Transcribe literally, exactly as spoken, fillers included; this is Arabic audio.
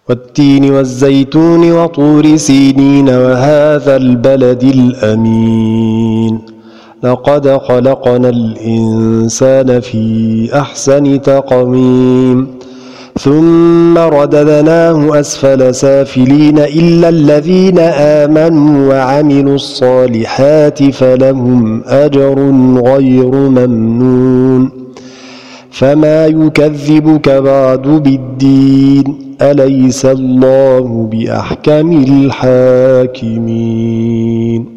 والتين والزيتون وطور سينين وهذا البلد الأمين لقد خلقنا الإنسان في أحسن تقويم ثم رددناه أسفل سافلين إلا الذين آمنوا وعملوا الصالحات فلهم أجر غير ممنون فما يكذبك بعد بالدين أليس الله بأحكم الحاكمين